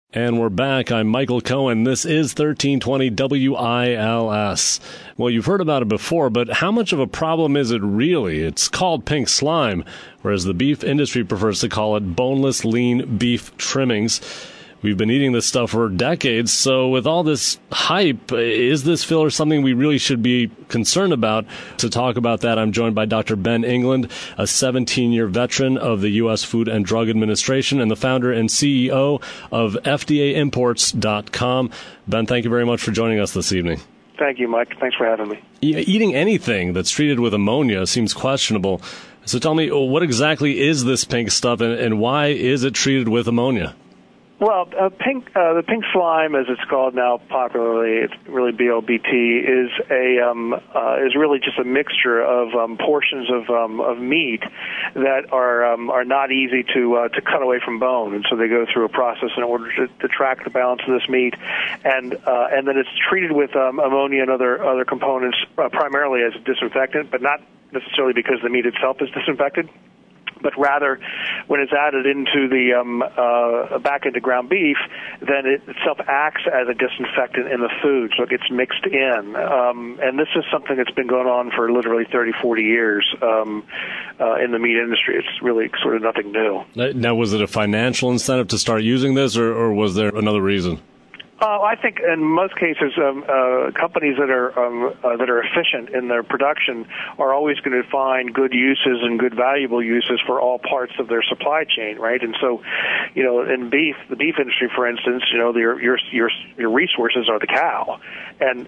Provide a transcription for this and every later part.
And we're back. I'm Michael Cohen. This is 1320 WILS. Well, you've heard about it before, but how much of a problem is it really? It's called pink slime, whereas the beef industry prefers to call it boneless lean beef trimmings. We've been eating this stuff for decades, so with all this hype, is this filler something we really should be concerned about? To talk about that, I'm joined by Dr. Ben England, a 17-year veteran of the U.S. Food and Drug Administration and the founder and CEO of FDAimports.com. Ben, thank you very much for joining us this evening. Thank you, Mike. Thanks for having me. Eating anything that's treated with ammonia seems questionable. So tell me, what exactly is this pink stuff, and why is it treated with ammonia? Well, the pink slime, as it's called now popularly, it's really BLBT, is really just a mixture of portions of meat that are not easy to cut away from bone, and so they go through a process in order to track the balance of this meat, and then it's treated with ammonia and other components, primarily as a disinfectant, but not necessarily because the meat itself is disinfected, but rather when it's added into the back into ground beef, then it itself acts as a disinfectant in the food, so it gets mixed in. And this is something that's been going on for literally 30, 40 years in the meat industry. It's really sort of nothing new. Now, was it a financial incentive to start using this, or was there another reason? I think in most cases, companies that are efficient in their production are always going to find good uses and good valuable uses for all parts of their supply chain, right? And so, in the beef industry, for instance, your resources are the cow, and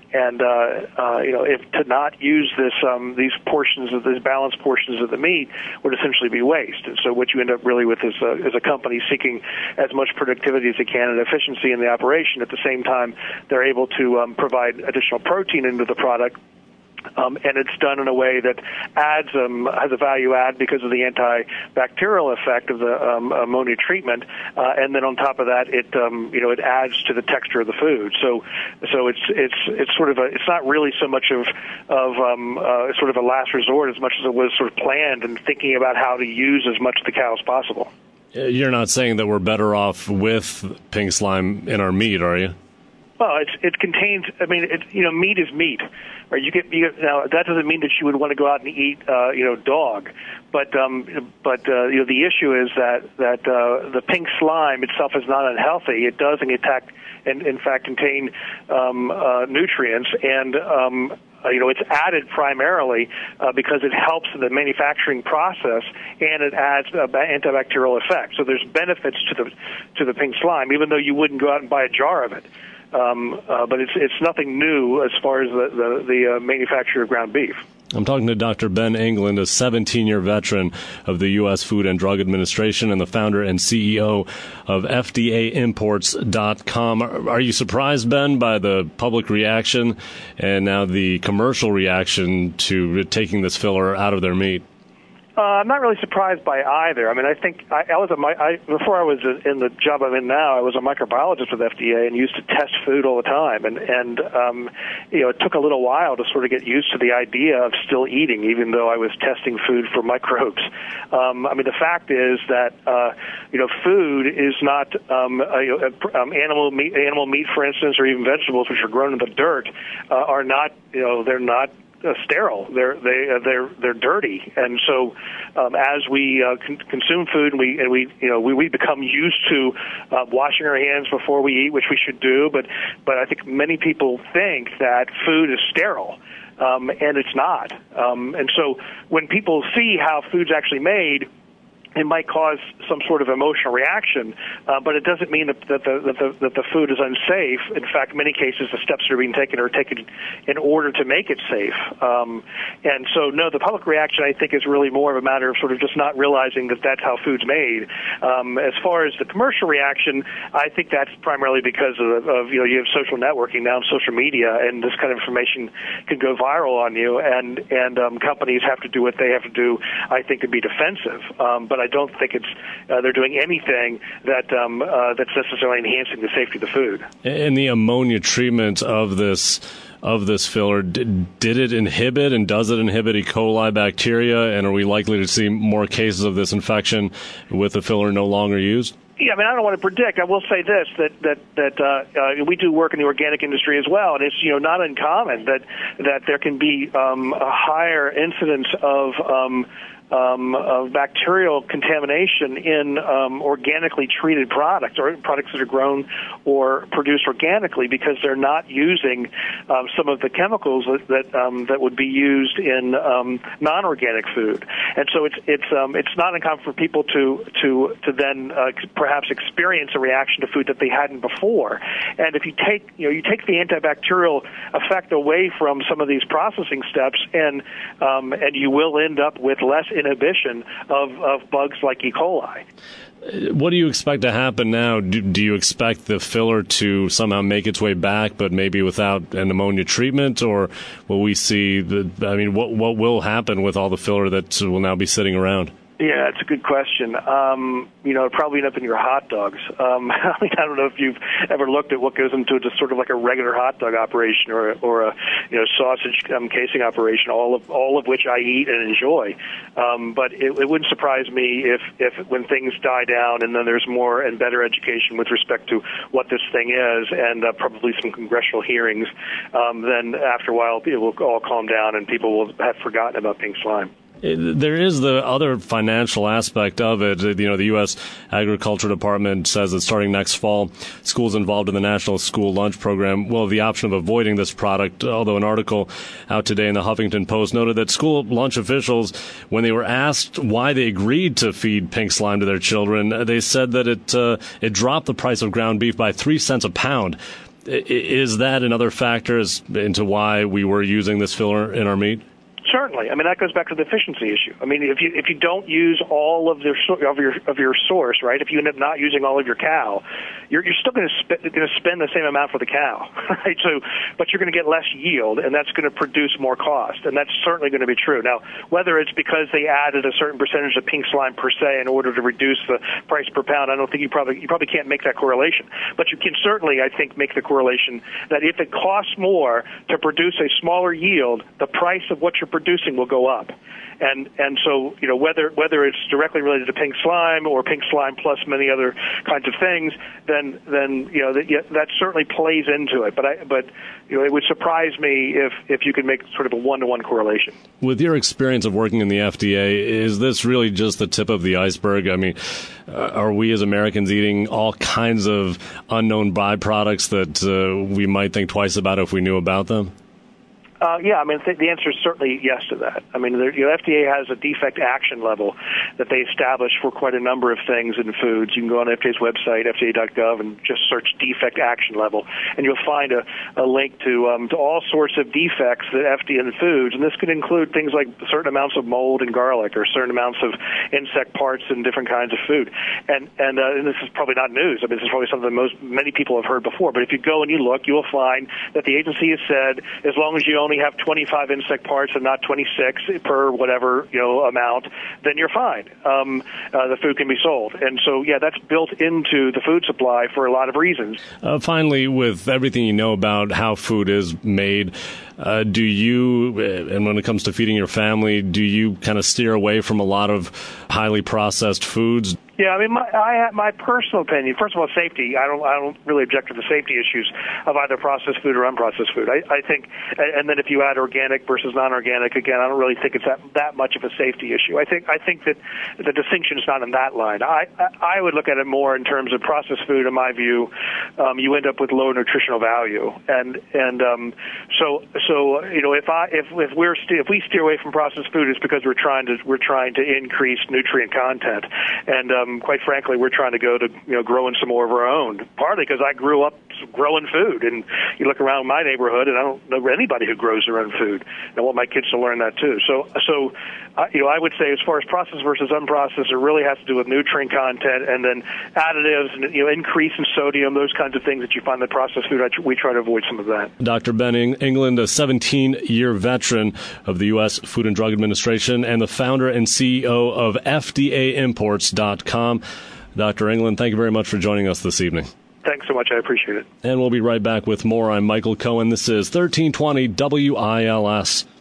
if to not use these balanced portions of the meat would essentially be waste. And so what you end up really with is a company seeking as much productivity as they can and efficiency in the operation. At the same time, they're able to provide additional protein into the product, and it's done in a way that has a value add because of the antibacterial effect of the ammonia treatment, and then on top of that, it adds to the texture of the food. So it's sort of it's not really so much of sort of a last resort as much as it was sort of planned and thinking about how to use as much of the cow as possible. You're not saying that we're better off with pink slime in our meat, are you? Well, it contains. I mean, meat is meat, right? You get now. That doesn't mean that you would want to go out and eat, dog, but the issue is that the pink slime itself is not unhealthy. It does, in fact, contain nutrients and. It's added primarily because it helps in the manufacturing process, and it adds antibacterial effect. So there's benefits to the pink slime, even though you wouldn't go out and buy a jar of it. But it's nothing new as far as the manufacture of ground beef. I'm talking to Dr. Ben England, a 17-year veteran of the U.S. Food and Drug Administration and the founder and CEO of FDAimports.com. Are you surprised, Ben, by the public reaction and now the commercial reaction to taking this filler out of their meat? I'm not really surprised by either. I mean, I think before I was in the job I'm in now, I was a microbiologist with FDA and used to test food all the time. And it took a little while to sort of get used to the idea of still eating, even though I was testing food for microbes. The fact is that food is not animal meat, for instance, or even vegetables which are grown in the dirt are not. They're not sterile. They're dirty, and so as we consume food, and we become used to washing our hands before we eat, which we should do. But I think many people think that food is sterile. And it's not. And so when people see how food's actually made, it might cause some sort of emotional reaction, but it doesn't mean that the food is unsafe. In fact, in many cases, the steps that are being taken are taken in order to make it safe. And so, no, the public reaction, I think, is really more of a matter of sort of just not realizing that that's how food's made. As far as the commercial reaction, I think that's primarily because of you have social networking now, social media, and this kind of information can go viral on you, and companies have to do what they have to do, I think, to be defensive. But I don't think they're doing anything that's necessarily enhancing the safety of the food. And the ammonia treatment of this filler, did it inhibit and does it inhibit E. coli bacteria? And are we likely to see more cases of this infection with the filler no longer used? Yeah, I mean, I don't want to predict. I will say this, that we do work in the organic industry as well, and it's not uncommon that there can be a higher incidence of bacterial contamination in organically treated products or products that are grown or produced organically because they're not using some of the chemicals that would be used in non-organic food. And so it's not uncommon for people to then perhaps experience a reaction to food that they hadn't before. And if you take the antibacterial effect away from some of these processing steps, and you will end up with less inhibition of bugs like E. coli. What do you expect to happen now? Do you expect the filler to somehow make its way back, but maybe without an ammonia treatment, or will we see what will happen with all the filler that will now be sitting around? Yeah, it's a good question. It'd probably end up in your hot dogs. I don't know if you've ever looked at what goes into just sort of like a regular hot dog operation or a sausage casing operation, all of which I eat and enjoy. But it wouldn't surprise me if when things die down and then there's more and better education with respect to what this thing is, and probably some congressional hearings, then after a while it will all calm down and people will have forgotten about pink slime. There is the other financial aspect of it. The U.S. Agriculture Department says that starting next fall, schools involved in the National School Lunch Program will have the option of avoiding this product, although an article out today in the Huffington Post noted that school lunch officials, when they were asked why they agreed to feed pink slime to their children, they said that it dropped the price of ground beef by 3 cents a pound. Is that another factor into why we were using this filler in our meat? Certainly. I mean, that goes back to the efficiency issue. I mean, if you don't use all of your source, right? If you end up not using all of your cow, you're still going to spend the same amount for the cow, right? So, but you're going to get less yield, and that's going to produce more cost, and that's certainly going to be true. Now, whether it's because they added a certain percentage of pink slime per se in order to reduce the price per pound, I don't think you probably can't make that correlation. But you can certainly, I think, make the correlation that if it costs more to produce a smaller yield, the price of what you're producing will go up. And so, whether it's directly related to pink slime or pink slime plus many other kinds of things, then that certainly plays into it. But it would surprise me if you could make sort of a one-to-one correlation. With your experience of working in the FDA, is this really just the tip of the iceberg? I mean, are we as Americans eating all kinds of unknown byproducts that we might think twice about if we knew about them? Yeah, I mean, the answer is certainly yes to that. I mean, the FDA has a defect action level that they establish for quite a number of things in foods. You can go on FDA's website, fda.gov, and just search defect action level, and you'll find a link to all sorts of defects that FDA in foods, and this could include things like certain amounts of mold in garlic or certain amounts of insect parts in different kinds of food. And this is probably not news. I mean, this is probably something many people have heard before. But if you go and you look, you will find that the agency has said as long as you only have 25 insect parts and not 26 per whatever amount, then you're fine. The food can be sold, and so that's built into the food supply for a lot of reasons. Finally, with everything you know about how food is made, do you, and when it comes to feeding your family, do you kind of steer away from a lot of highly processed foods? Yeah, I mean, my personal opinion. First of all, safety. I don't really object to the safety issues of either processed food or unprocessed food. I think, and then if you add organic versus non-organic, again, I don't really think it's that much of a safety issue. I think that the distinction is not in that line. I would look at it more in terms of processed food. In my view, you end up with lower nutritional value, and so if we steer away from processed food, it's because we're trying to increase nutrient content, and quite frankly, we're trying to go to growing some more of our own. Partly because I grew up growing food, and you look around my neighborhood, and I don't know anybody who grows their own food. And I want my kids to learn that too. So I would say as far as processed versus unprocessed, it really has to do with nutrient content, and then additives, and increase in sodium, those kinds of things that you find in processed food. We try to avoid some of that. Dr. Ben England, a 17-year veteran of the U.S. Food and Drug Administration and the founder and CEO of FDAimports.com. Dr. England, thank you very much for joining us this evening. Thanks so much. I appreciate it. And we'll be right back with more. I'm Michael Cohen. This is 1320 WILS.